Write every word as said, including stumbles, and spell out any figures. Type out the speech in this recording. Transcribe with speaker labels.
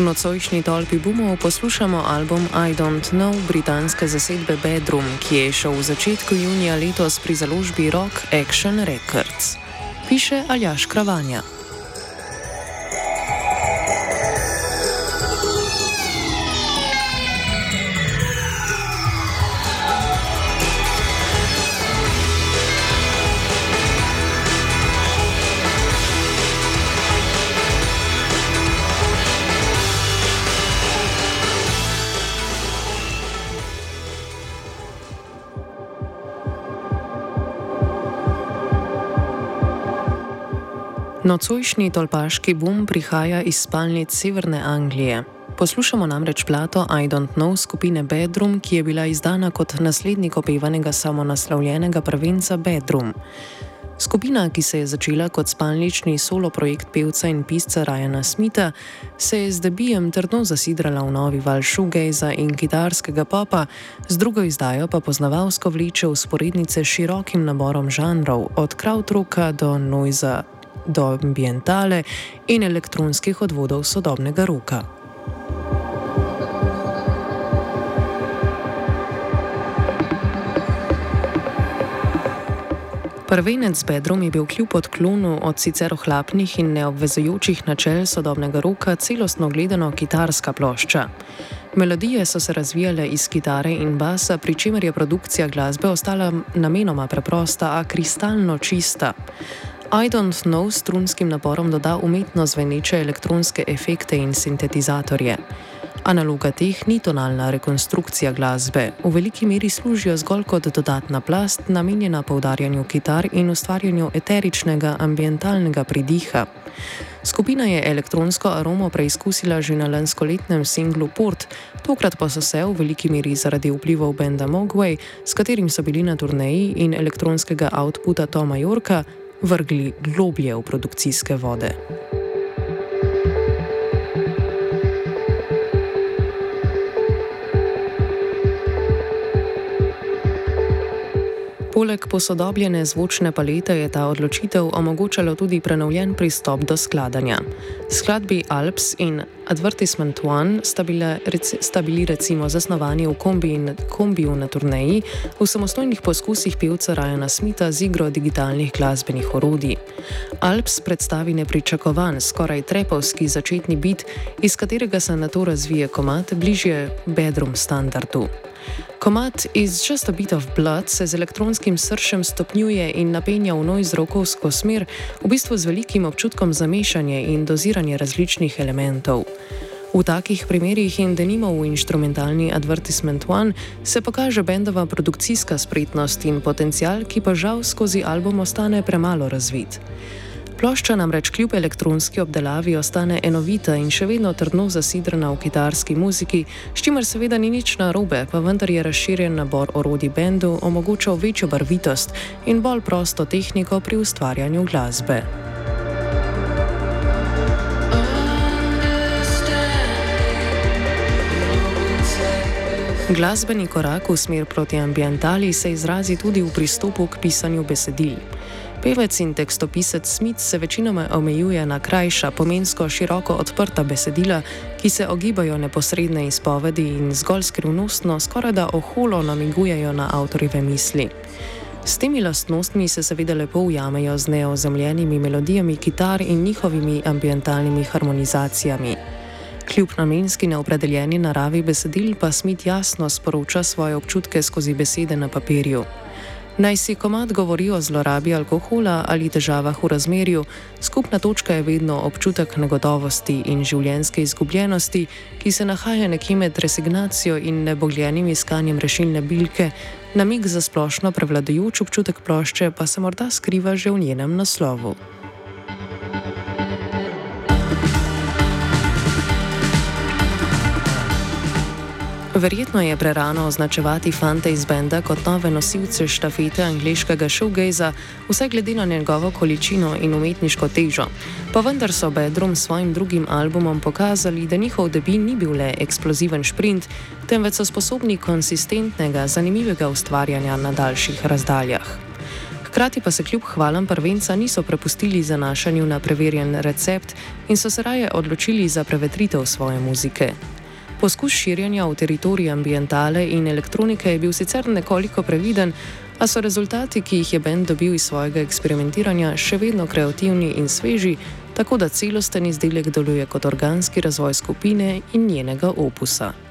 Speaker 1: nocojšnji tolpi boomov poslušamo album I Don't Know britanske zasedbe Bedroom, ki je šel v začetku junija letos pri založbi Rock Action Records. Piše Aljaž Kravanja. Nocojšnji tolpaški boom prihaja iz spalnic severne Anglije. Poslušamo namreč plato I Don't Know skupine Bedroom, ki je bila izdana kot naslednik opevanega samonaslovljenega prvenca Bedroom. Skupina, ki se je začela kot spalnični solo projekt pevca in pisca Ryana Smitha, se je z debijem trdno zasidrala v novi val shoegaza in kitarskega popa, z drugo izdajo pa poznavalsko vleče vzporednice s širokim naborom žanrov, od krautrocka do noisa, do ambientale in elektronskih odvodov sodobnega roka. Prvenec Bedroom je bil kljub odklonu od sicer ohlapnih in neobvezujočih načel sodobnega roka celostno gledano kitarska plošča. Melodije so se razvijale iz kitare in basa, pri čemer je produkcija glasbe ostala namenoma preprosta, a kristalno čista. I Don't Know strunskim naporom doda umetno zveneče elektronske efekte in sintetizatorje. Analoga teh ni tonalna rekonstrukcija glasbe, v veliki meri služijo zgolj kot dodatna plast, namenjena poudarjanju kitar in ustvarjanju eteričnega ambientalnega pridiha. Skupina je elektronsko aromo preizkusila že na lanskoletnem singlu Port, tokrat pa so se v veliki meri zaradi vplivov benda Mogwai, s katerim so bili na turneji, in elektronskega outputa Toma Yorka vrgli globlje v produkcijske vode. Poleg posodobljene zvočne palete je ta odločitev omogočalo tudi prenovljen pristop do skladanja. Skladbi Alps in Advertisement One sta, bile, sta bili recimo zasnovani v kombi in, kombiju na turneji, v samostojnih poskusih pevca Ryana Smitha z igro digitalnih glasbenih orodij. Alps predstavi nepričakovan, skoraj trepovski začetni bit, iz katerega se nato razvije komad bližje Bedroom standardu. Komad Is Just a Bit of Blood se z elektronskim sršem stopnjuje in napenja v noise rockovsko smer, v bistvu z velikim občutkom za mešanje in doziranje različnih elementov. V takih primerih in denimo v inštrumentalni Advertisement One se pokaže bendova produkcijska spretnost in potencial, ki pa žal skozi album ostane premalo razvit. Plošča namreč kljub elektronski obdelavi ostane enovita in še vedno trdno zasidrana v kitarski muziki, s čimer seveda ni nič narobe, pa vendar je razširjen nabor orodij bendu omogočal večjo barvitost in bolj prosto tehniko pri ustvarjanju glasbe. Glasbeni korak v smer proti ambientali se izrazi tudi v pristopu k pisanju besedil. Pevec in tekstopisec Smith se večinoma omejuje na krajša, pomensko široko odprta besedila, ki se ogibajo neposredne izpovedi in zgolj skrivnostno, skorajda oholo namigujejo na avtorjeve misli. S temi lastnostmi se seveda lepo ujamejo z neozemljenimi melodijami kitar in njihovimi ambientalnimi harmonizacijami. Kljub namenski neopredeljeni naravi besedil pa Smith jasno sporoča svoje občutke skozi besede na papirju. Naj si komad govori o zlorabi alkohola ali težavah v razmerju, skupna točka je vedno občutek negotovosti in življenjske izgubljenosti, ki se nahaja nekje med resignacijo in nebogljenim iskanjem rešilne bilke, namig za splošno prevladujoč občutek plošče pa se morda skriva že v njenem naslovu. Verjetno je prerano označevati fante iz benda kot nove nosilce štafete angleškega shoegaza, vsaj glede na njegovo količino in umetniško težo. Pa vendar so Bedroom s svojim drugim albumom pokazali, da njihov debi ni bil le eksploziven šprint, temveč so sposobni konsistentnega, zanimivega ustvarjanja na daljših razdaljah. Hkrati pa se kljub hvalam prvenca niso prepustili zanašanju na preverjen recept in so se raje odločili za prevetritev svoje muzike. Poskus širjenja v teritorij ambientale in elektronike je bil sicer nekoliko previden, a so rezultati, ki jih je bend dobil iz svojega eksperimentiranja, še vedno kreativni in sveži, tako da celosten izdelek deluje kot organski razvoj skupine in njenega opusa.